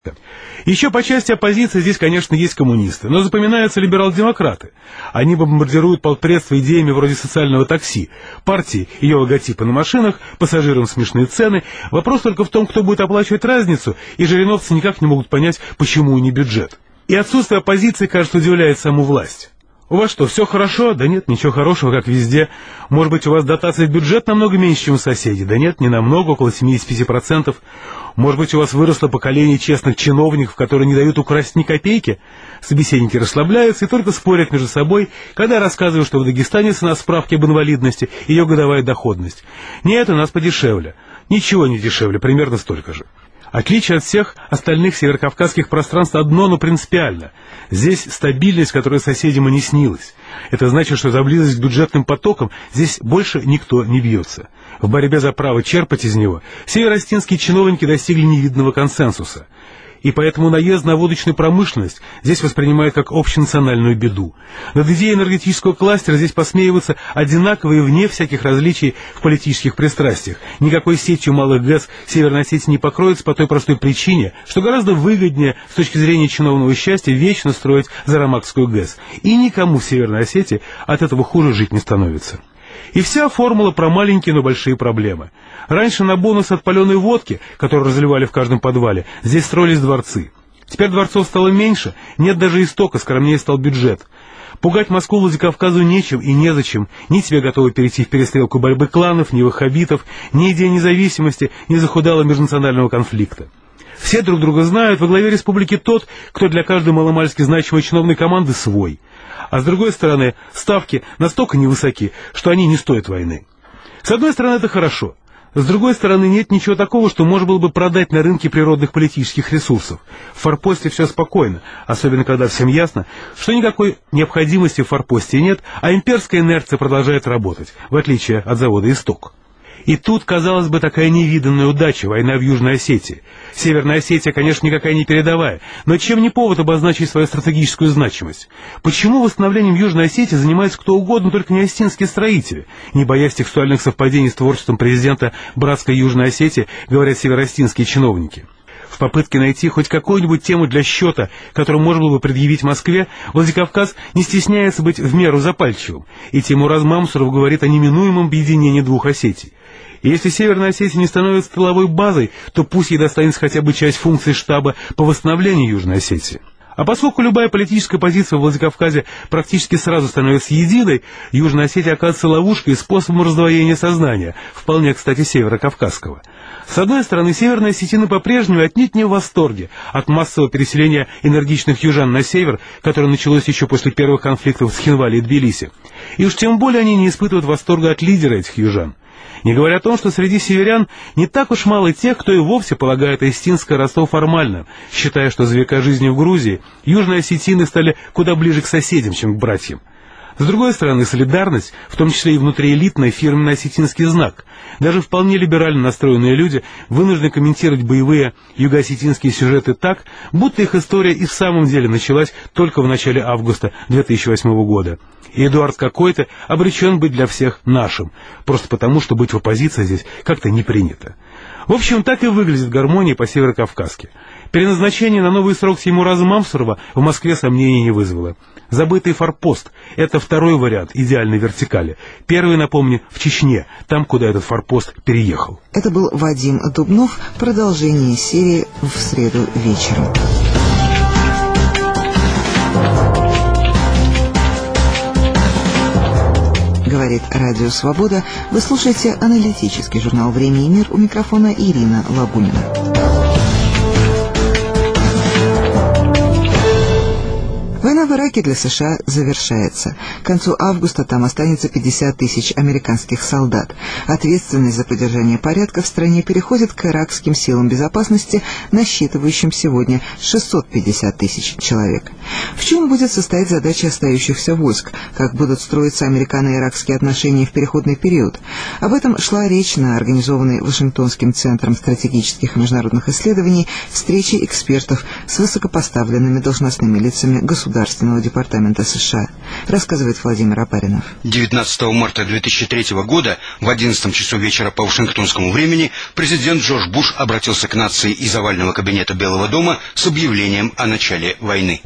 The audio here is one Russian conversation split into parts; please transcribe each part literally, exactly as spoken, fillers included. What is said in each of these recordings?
Еще по части оппозиции здесь, конечно, есть коммунисты, но запоминаются либерал-демократы. Они бомбардируют полпредство идеями вроде социального такси, партии, ее логотипы на машинах, пассажирам смешные цены. Вопрос только в том, кто будет оплачивать разницу, и жириновцы никак не могут понять, почему и не бюджет. И отсутствие оппозиции, кажется, удивляет саму власть. У вас что, все хорошо? Да нет, ничего хорошего, как везде. Может быть, у вас дотация в бюджет намного меньше, чем у соседей? Да нет, не намного, около семьдесят пять процентов. Может быть, у вас выросло поколение честных чиновников, которые не дают украсть ни копейки? Собеседники расслабляются и только спорят между собой, когда я рассказываю, что в Дагестане цена справки об инвалидности, ее годовая доходность. Нет, у нас подешевле. Ничего не дешевле, примерно столько же. Отличие от всех остальных северокавказских пространств одно, но принципиально. Здесь стабильность, которая соседям и не снилась. Это значит, что за близость к бюджетным потокам здесь больше никто не бьется. В борьбе за право черпать из него североостинские чиновники достигли невиданного консенсуса. И поэтому наезд на водочную промышленность здесь воспринимают как общенациональную беду. Над идеей энергетического кластера здесь посмеиваются одинаковые вне всяких различий в политических пристрастиях. Никакой сетью малых ГЭС Северной Осетии не покроется по той простой причине, что гораздо выгоднее с точки зрения чиновного счастья вечно строить Зарамакскую ГЭС. И никому в Северной Осетии от этого хуже жить не становится. И вся формула про маленькие, но большие проблемы. Раньше на бонус от паленой водки, которую разливали в каждом подвале, здесь строились дворцы. Теперь дворцов стало меньше, нет даже истока, скромнее стал бюджет. Пугать Москву Владикавказу нечем и незачем. Ни тебе готовы перейти в перестрелку борьбы кланов, ни ваххабитов, ни идея независимости, ни захудалого межнационального конфликта. Все друг друга знают, во главе республики тот, кто для каждой маломальски значимой чиновной команды свой. А с другой стороны, ставки настолько невысоки, что они не стоят войны. С одной стороны, это хорошо. С другой стороны, нет ничего такого, что можно было бы продать на рынке природных политических ресурсов. В форпосте все спокойно, особенно когда всем ясно, что никакой необходимости в форпосте нет, а имперская инерция продолжает работать, в отличие от завода «Исток». И тут, казалось бы, такая невиданная удача, война в Южной Осетии. Северная Осетия, конечно, никакая не передовая, но чем не повод обозначить свою стратегическую значимость? Почему восстановлением Южной Осетии занимается кто угодно, только не осетинские строители? Не боясь текстуальных совпадений с творчеством президента братской Южной Осетии, говорят североостинские чиновники. В попытке найти хоть какую-нибудь тему для счета, которую можно было бы предъявить Москве, Владикавказ не стесняется быть в меру запальчивым, и Теймураз Мамсуров говорит о неминуемом объединении двух Осетий. И если Северная Осетия не становится тыловой базой, то пусть ей достанется хотя бы часть функций штаба по восстановлению Южной Осетии. А поскольку любая политическая позиция в Владикавказе практически сразу становится единой, Южная Осетия оказывается ловушкой и способом раздвоения сознания, вполне, кстати, северокавказского. С одной стороны, северные осетины по-прежнему отнюдь не в восторге от массового переселения энергичных южан на север, которое началось еще после первых конфликтов с Хинвали и Тбилиси. И уж тем более они не испытывают восторга от лидера этих южан. Не говоря о том, что среди северян не так уж мало тех, кто и вовсе полагает осетинское родство формальным, считая, что за века жизни в Грузии южные осетины стали куда ближе к соседям, чем к братьям. С другой стороны, солидарность, в том числе и внутриэлитный фирменный осетинский знак. Даже вполне либерально настроенные люди вынуждены комментировать боевые юго-осетинские сюжеты так, будто их история и в самом деле началась только в начале августа две тысячи восьмого года. И Эдуард какой-то обречен быть для всех нашим, просто потому, что быть в оппозиции здесь как-то не принято. В общем, так и выглядит гармония по-северокавказски. Переназначение на новый срок Теймураза Мамсурова в Москве сомнений не вызвало. Забытый форпост – это второй вариант идеальной вертикали. Первый, напомню, в Чечне, там, куда этот форпост переехал. Это был Вадим Дубнов. Продолжение серии в среду вечером. Говорит Радио Свобода. Вы слушаете аналитический журнал «Время и мир». У микрофона Ирина Лабунина. Война в Ираке для США завершается. К концу августа там останется пятьдесят тысяч американских солдат. Ответственность за поддержание порядка в стране переходит к иракским силам безопасности, насчитывающим сегодня шестьсот пятьдесят тысяч человек. В чем будет состоять задача остающихся войск? Как будут строиться американо-иракские отношения в переходный период? Об этом шла речь на организованной Вашингтонским центром стратегических и международных исследований встрече экспертов с высокопоставленными должностными лицами государств Следственного департамента США, рассказывает Владимир Опаринов. девятнадцатого марта две тысячи третьего года в одиннадцатом часу вечера по вашингтонскому времени президент Джордж Буш обратился к нации из овального кабинета Белого дома с объявлением о начале войны.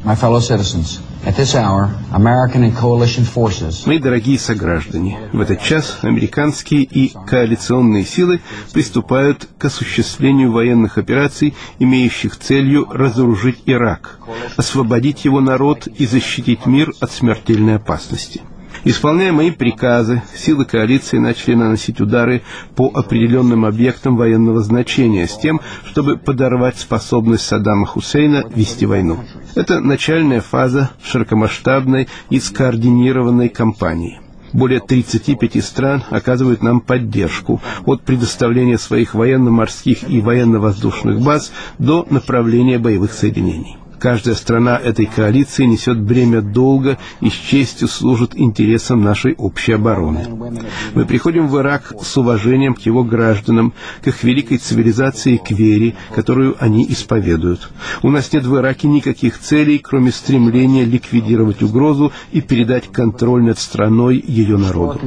Мои дорогие сограждане, в этот час американские и коалиционные силы приступают к осуществлению военных операций, имеющих целью разоружить Ирак, освободить его народ и защитить мир от смертельной опасности. Исполняя мои приказы, силы коалиции начали наносить удары по определенным объектам военного значения с тем, чтобы подорвать способность Саддама Хусейна вести войну. Это начальная фаза широкомасштабной и скоординированной кампании. Более тридцати пяти стран оказывают нам поддержку, от предоставления своих военно-морских и военно-воздушных баз до направления боевых соединений. Каждая страна этой коалиции несет бремя долга и с честью служит интересам нашей общей обороны. Мы приходим в Ирак с уважением к его гражданам, к их великой цивилизации и к вере, которую они исповедуют. У нас нет в Ираке никаких целей, кроме стремления ликвидировать угрозу и передать контроль над страной ее народу.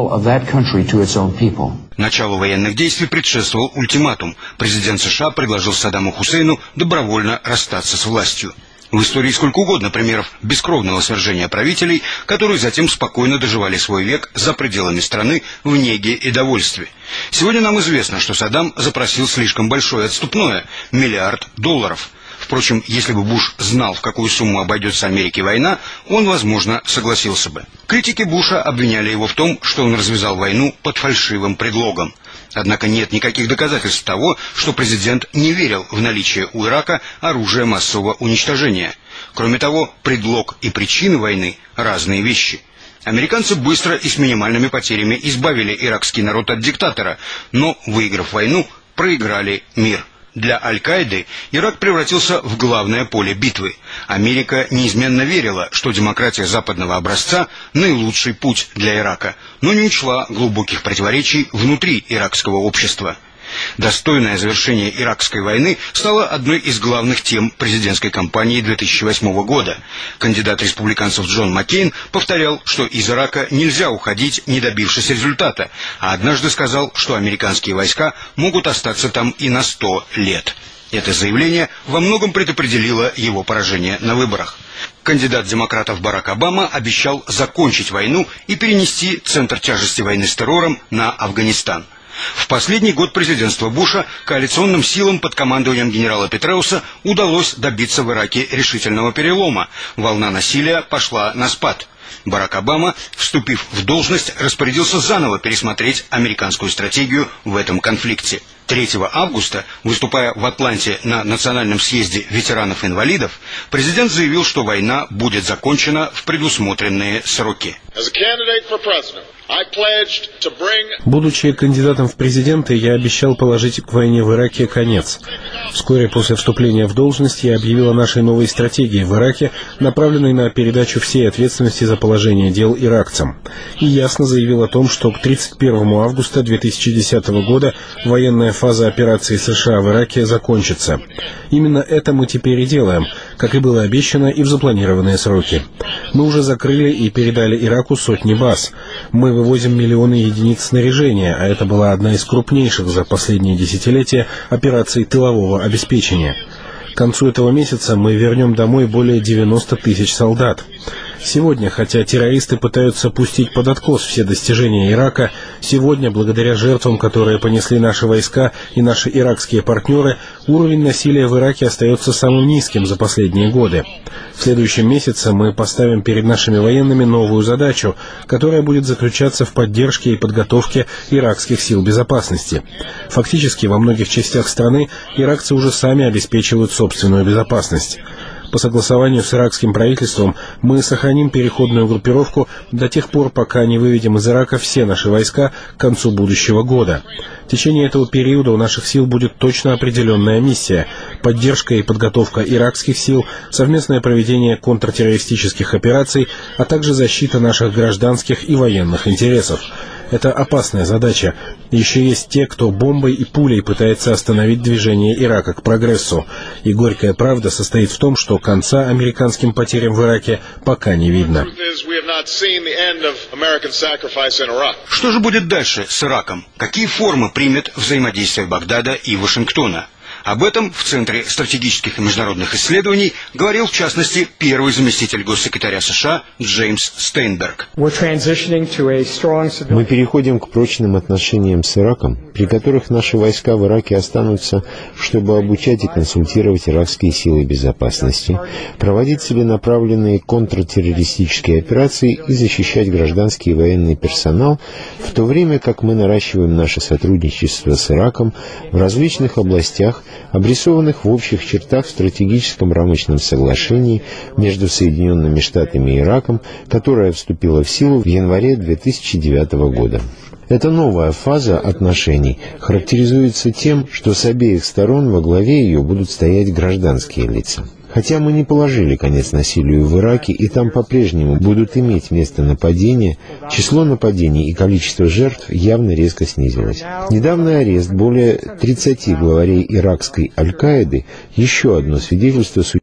Началу военных действий предшествовал ультиматум. Президент США предложил Саддаму Хусейну добровольно расстаться с властью. В истории сколько угодно примеров бескровного свержения правителей, которые затем спокойно доживали свой век за пределами страны в неге и довольстве. Сегодня нам известно, что Саддам запросил слишком большое отступное – миллиард долларов. Впрочем, если бы Буш знал, в какую сумму обойдется Америке война, он, возможно, согласился бы. Критики Буша обвиняли его в том, что он развязал войну под фальшивым предлогом. Однако нет никаких доказательств того, что президент не верил в наличие у Ирака оружия массового уничтожения. Кроме того, предлог и причины войны – разные вещи. Американцы быстро и с минимальными потерями избавили иракский народ от диктатора, но, выиграв войну, проиграли мир. Для Аль-Каиды Ирак превратился в главное поле битвы. Америка неизменно верила, что демократия западного образца – наилучший путь для Ирака, но не учла глубоких противоречий внутри иракского общества. Достойное завершение иракской войны стало одной из главных тем президентской кампании две тысячи восьмого года. Кандидат республиканцев Джон Маккейн повторял, что из Ирака нельзя уходить, не добившись результата, а однажды сказал, что американские войска могут остаться там и на сто лет. Это заявление во многом предопределило его поражение на выборах. Кандидат демократов Барак Обама обещал закончить войну и перенести центр тяжести войны с террором на Афганистан. В последний год президентства Буша коалиционным силам под командованием генерала Петреуса удалось добиться в Ираке решительного перелома. Волна насилия пошла на спад. Барак Обама, вступив в должность, распорядился заново пересмотреть американскую стратегию в этом конфликте. третьего августа, выступая в Атланте на Национальном съезде ветеранов-инвалидов, президент заявил, что война будет закончена в предусмотренные сроки. Будучи кандидатом в президенты, я обещал положить к войне в Ираке конец. Вскоре после вступления в должность я объявил о нашей новой стратегии в Ираке, направленной на передачу всей ответственности за положение дел иракцам. И ясно заявил о том, что к тридцать первому августа две тысячи десятого года военная фаза операции США в Ираке закончится. Именно это мы теперь и делаем, как и было обещано и в запланированные сроки. Мы уже закрыли и передали Ираку сотни баз. Мы вывозим миллионы единиц снаряжения, а это была одна из крупнейших за последние десятилетия операций тылового обеспечения. К концу этого месяца мы вернем домой более девяноста тысяч солдат. Сегодня, хотя террористы пытаются пустить под откос все достижения Ирака, сегодня, благодаря жертвам, которые понесли наши войска и наши иракские партнеры, уровень насилия в Ираке остается самым низким за последние годы. В следующем месяце мы поставим перед нашими военными новую задачу, которая будет заключаться в поддержке и подготовке иракских сил безопасности. Фактически, во многих частях страны иракцы уже сами обеспечивают собственную безопасность. По согласованию с иракским правительством мы сохраним переходную группировку до тех пор, пока не выведем из Ирака все наши войска к концу будущего года. В течение этого периода у наших сил будет точно определенная миссия – поддержка и подготовка иракских сил, совместное проведение контртеррористических операций, а также защита наших гражданских и военных интересов. Это опасная задача. Еще есть те, кто бомбой и пулей пытается остановить движение Ирака к прогрессу. И горькая правда состоит в том, что конца американским потерям в Ираке пока не видно. Что же будет дальше с Ираком? Какие формы примет взаимодействие Багдада и Вашингтона? Об этом в Центре стратегических и международных исследований говорил, в частности, первый заместитель госсекретаря США Джеймс Стейнберг. Мы переходим к прочным отношениям с Ираком, при которых наши войска в Ираке останутся, чтобы обучать и консультировать иракские силы безопасности, проводить целенаправленные контртеррористические операции и защищать гражданский и военный персонал, в то время как мы наращиваем наше сотрудничество с Ираком в различных областях, обрисованных в общих чертах в стратегическом рамочном соглашении между Соединенными Штатами и Ираком, которое вступило в силу в январе две тысячи девятого года. Эта новая фаза отношений характеризуется тем, что с обеих сторон во главе ее будут стоять гражданские лица. Хотя мы не положили конец насилию в Ираке, и там по-прежнему будут иметь место нападения, число нападений и количество жертв явно резко снизилось. Недавний арест более тридцати главарей иракской Аль-Каиды – еще одно свидетельство